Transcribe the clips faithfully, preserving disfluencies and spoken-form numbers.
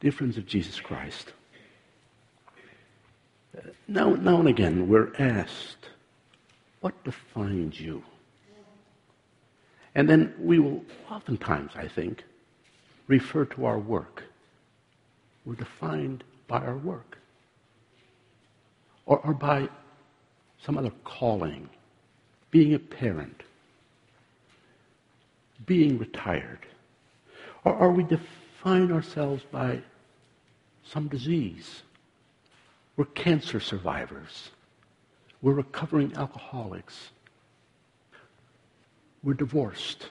Dear friends of Jesus Christ, now, now and again we're asked, what defines you? And then we will oftentimes, I think, refer to our work. We're defined by our work. Or, or by some other calling, being a parent, being retired. Or, or we define ourselves by some disease. We're cancer survivors. We're recovering alcoholics. We're divorced.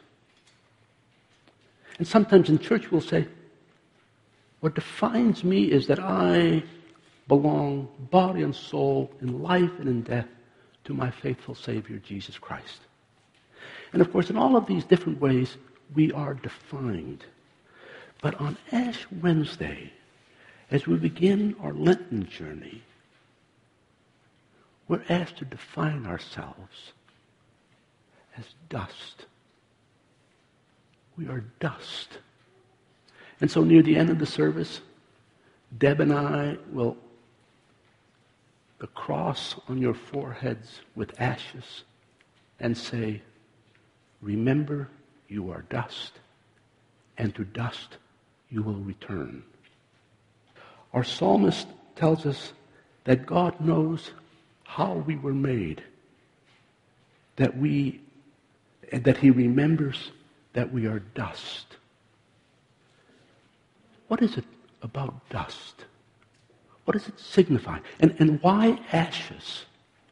And sometimes in church we'll say, what defines me is that I belong, body and soul, in life and in death, to my faithful Savior, Jesus Christ. And of course, in all of these different ways, we are defined. But on Ash Wednesday, as we begin our Lenten journey, we're asked to define ourselves as dust. We are dust. And so near the end of the service, Deb and I will the cross on your foreheads with ashes and say, remember you are dust, and to dust you will return. Our psalmist tells us that God knows how we were made, that we, that he remembers that we are dust. What is it about dust? What does it signify? And, and why ashes?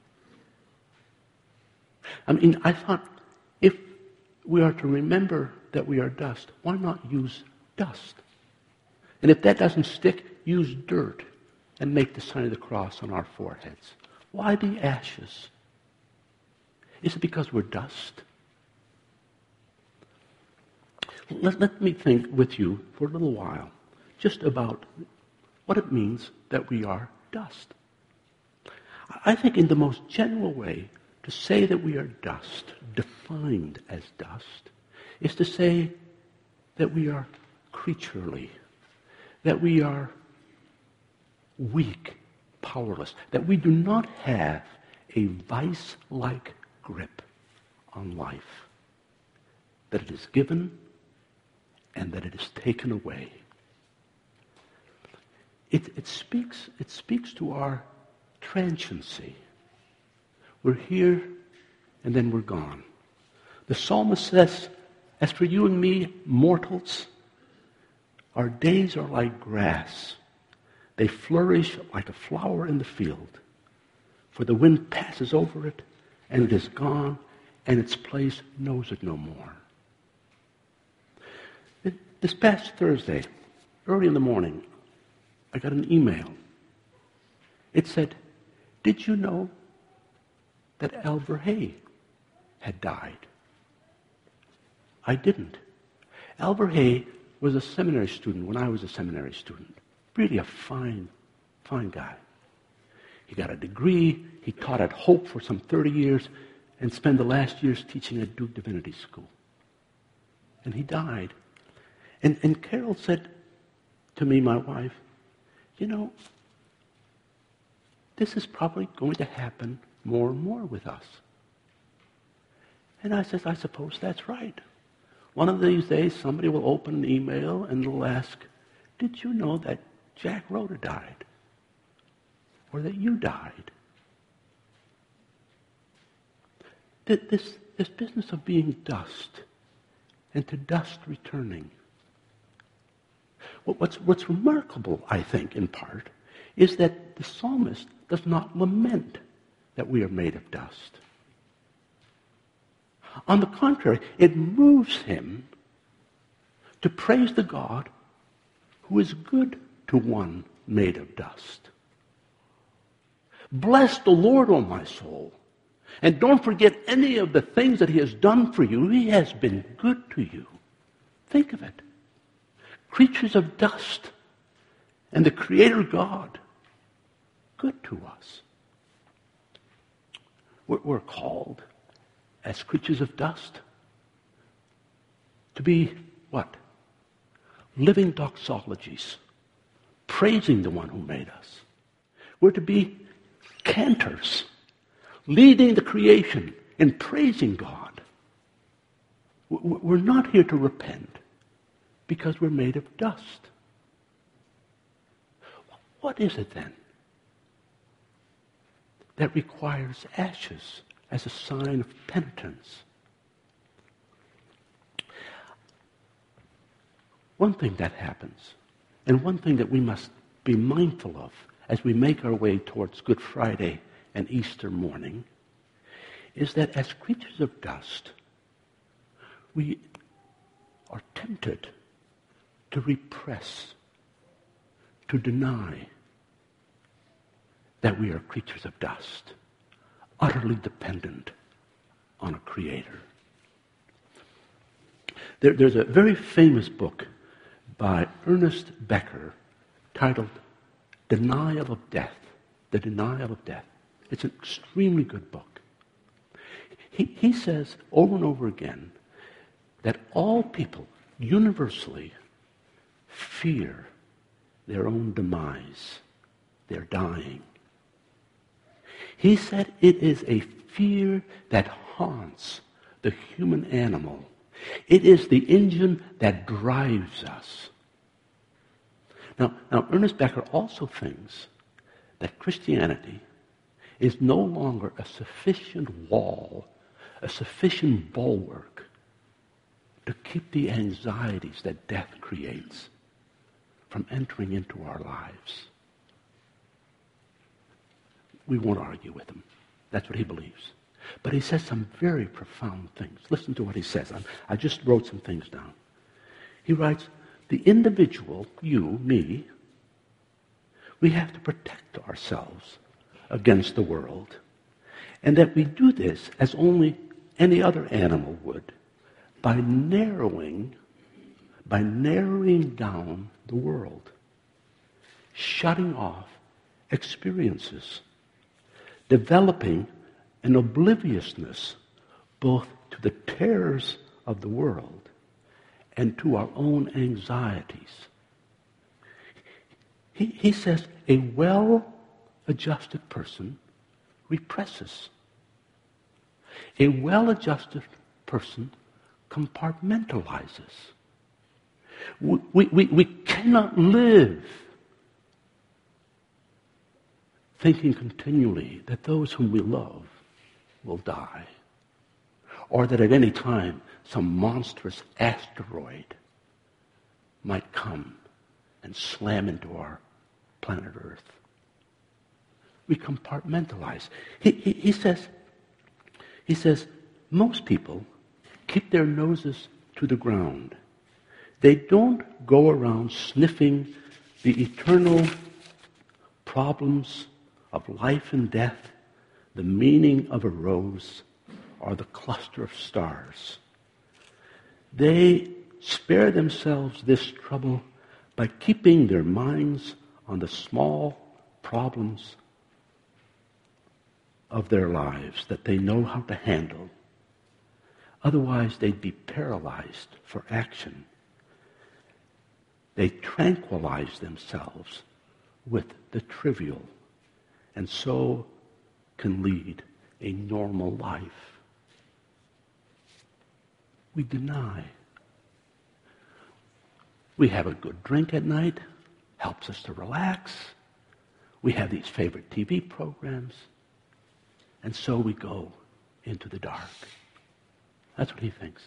I mean, I thought, if we are to remember that we are dust, why not use dust? And if that doesn't stick, use dirt and make the sign of the cross on our foreheads. Why the ashes? Is it because we're dust? Let, let me think with you for a little while just about what it means that we are dust. I think in the most general way, to say that we are dust, defined as dust, is to say that we are creaturely, that we are weak, powerless, that we do not have a vice-like grip on life, that it is given and that it is taken away. It, it speaks, it speaks to our transiency. We're here and then we're gone. The psalmist says, as for you and me, mortals, our days are like grass. They flourish like a flower in the field. For the wind passes over it, and it is gone, and its place knows it no more. This past Thursday, early in the morning, I got an email. It said, did you know that Al Verhey had died? I didn't. Al Verhey was a seminary student when I was a seminary student. Really a fine, fine guy. He got a degree. He taught at Hope for some thirty years and spent the last years teaching at Duke Divinity School. And he died. And, and Carol said to me, my wife, you know, this is probably going to happen more and more with us. And I said, I suppose that's right. One of these days, somebody will open an email and they'll ask, did you know that Jack Rhoda died? Or that you died? This, this business of being dust and to dust returning. What's, what's remarkable, I think, in part, is that the psalmist does not lament that we are made of dust. On the contrary, it moves him to praise the God who is good to one made of dust. Bless the Lord, O my soul, and don't forget any of the things that he has done for you. He has been good to you. Think of it. Creatures of dust, and the Creator God, good to us. We're, we're called, as creatures of dust, to be what? Living doxologies praising the one who made us. We're to be cantors, leading the creation in praising God. We're not here to repent because we're made of dust. What is it then that requires ashes as a sign of penitence? One thing that happens, and one thing that we must be mindful of as we make our way towards Good Friday and Easter morning, is that as creatures of dust, we are tempted to repress, to deny that we are creatures of dust, utterly dependent on a creator. There, there's a very famous book by Ernest Becker titled Denial of Death, The Denial of Death. It's an extremely good book. He, he says over and over again that all people universally fear their own demise, their dying. He said it is a fear that haunts the human animal. It is the engine that drives us. Now, now, Ernest Becker also thinks that Christianity is no longer a sufficient wall, a sufficient bulwark to keep the anxieties that death creates from entering into our lives. We won't argue with him. That's what he believes. But he says some very profound things. Listen to what he says. I'm, I just wrote some things down. He writes, the individual, you, me, we have to protect ourselves against the world. And that we do this as only any other animal would, by narrowing, by narrowing down the world, shutting off experiences, developing an obliviousness both to the terrors of the world and to our own anxieties. He, he says a well-adjusted person represses. A well-adjusted person compartmentalizes. We, we, we cannot live thinking continually that those whom we love will die, or that at any time some monstrous asteroid might come and slam into our planet Earth. We compartmentalize. He, he, he says, he says, most people keep their noses to the ground. They don't go around sniffing the eternal problems of life and death, the meaning of a rose, or the cluster of stars. They spare themselves this trouble by keeping their minds on the small problems of their lives that they know how to handle. Otherwise, they'd be paralyzed for action. They tranquilize themselves with the trivial, and so can lead a normal life. We deny. We have a good drink at night, helps us to relax. We have these favorite T V programs, and so we go into the dark. That's what he thinks.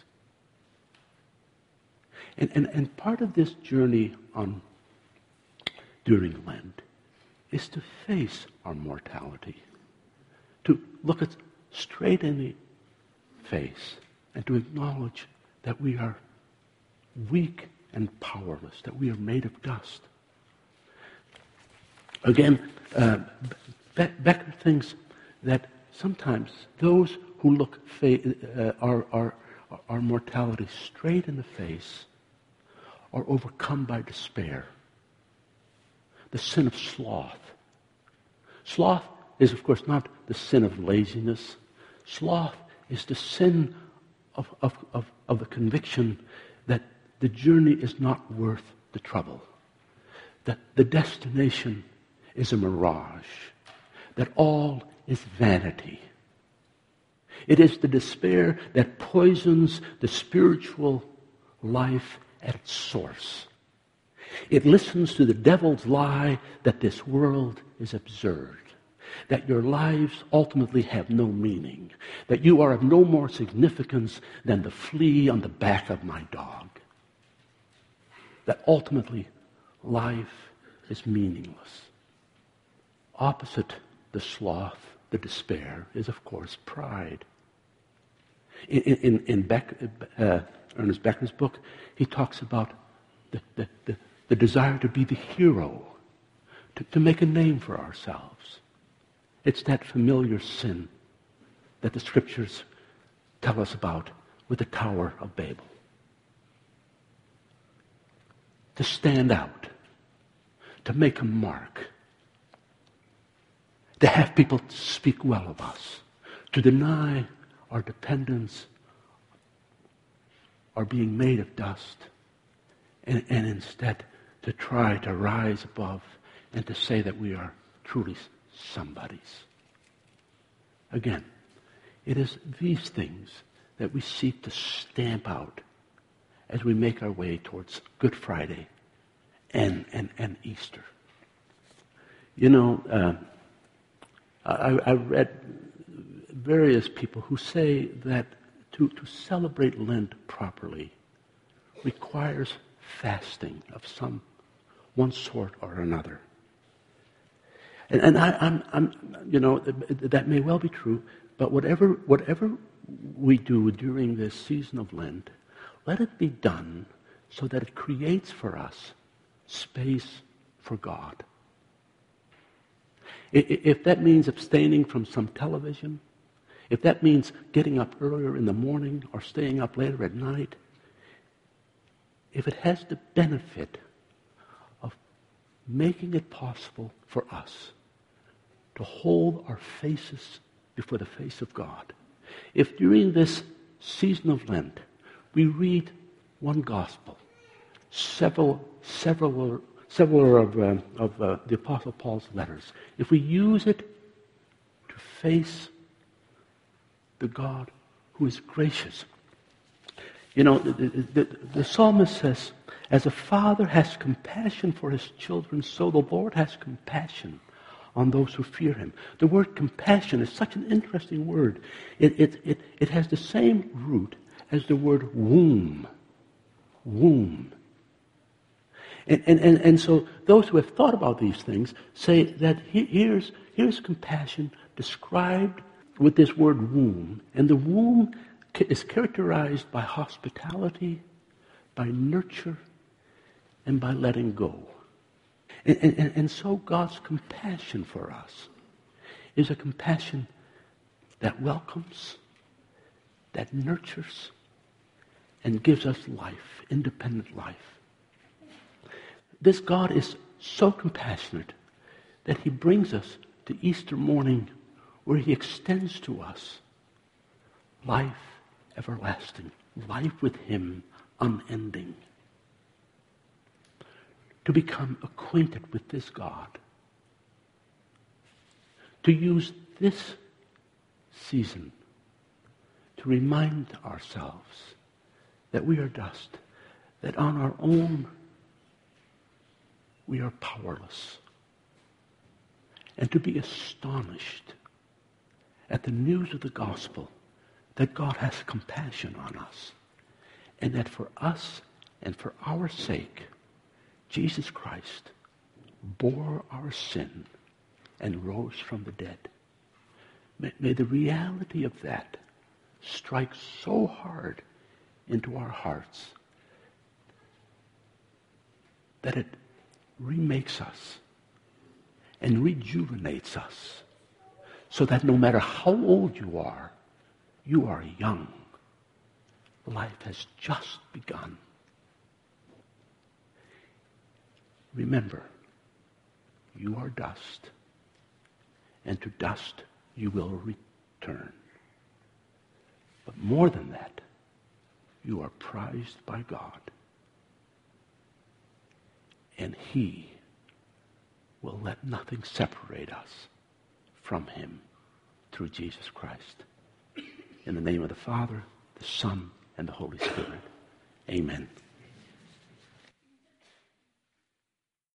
And, and, and part of this journey on during Lent is to face our mortality, to look it straight in the face and to acknowledge that we are weak and powerless, that we are made of dust. Again, uh, Be- Becker thinks that sometimes those who look fa- uh, our, our, our mortality straight in the face are overcome by despair. The sin of sloth. Sloth is, of course, not the sin of laziness. Sloth is the sin of, of, of, of the conviction that the journey is not worth the trouble. that the destination is a mirage, that all is vanity. It is the despair that poisons the spiritual life at its source. It listens to the devil's lie that this world is absurd, that your lives ultimately have no meaning, that you are of no more significance than the flea on the back of my dog, that ultimately life is meaningless. Opposite the sloth, the despair, is of course pride. In, in, in Beck, uh, Ernest Becker's book, he talks about the, the, the, the desire to be the hero, to, to make a name for ourselves. It's that familiar sin that the scriptures tell us about with the Tower of Babel. To stand out, to make a mark, to have people speak well of us, to deny our dependence, our being made of dust, and, and instead to try to rise above and to say that we are truly somebodies. Again, it is these things that we seek to stamp out as we make our way towards Good Friday and, and, and Easter. You know, uh, I, I read various people who say that to, to celebrate Lent properly requires fasting of some one sort or another. And, and I, I'm, I'm, you know, that may well be true, but whatever, whatever we do during this season of Lent, let it be done so that it creates for us space for God. If that means abstaining from some television, if that means getting up earlier in the morning or staying up later at night, if it has the benefit of making it possible for us to hold our faces before the face of God, if during this season of Lent we read one gospel, several, several, several of, uh, of uh, the Apostle Paul's letters, if we use it to face the God who is gracious. You know, the, the, the, the psalmist says, as a father has compassion for his children, so the Lord has compassion on those who fear him. The word compassion is such an interesting word. It, it, it, it has the same root as the word womb. Womb. And, and, and, and so those who have thought about these things say that he, here's, here's compassion described with this word womb. And the womb is characterized by hospitality, by nurture, and by letting go. And, and, and so God's compassion for us is a compassion that welcomes, that nurtures, and gives us life, independent life. This God is so compassionate that he brings us to Easter morning where he extends to us life everlasting, life with him unending. To become acquainted with this God. To use this season to remind ourselves that we are dust, that on our own we are powerless. And to be astonished at the news of the gospel that God has compassion on us, and that for us and for our sake, Jesus Christ bore our sin and rose from the dead. May, may the reality of that strike so hard into our hearts that it remakes us and rejuvenates us, so that no matter how old you are, you are young. Life has just begun. Remember, you are dust, and to dust you will return. But more than that, you are prized by God, and he will let nothing separate us from him through Jesus Christ. In the name of the Father, the Son, and the Holy Spirit. Amen.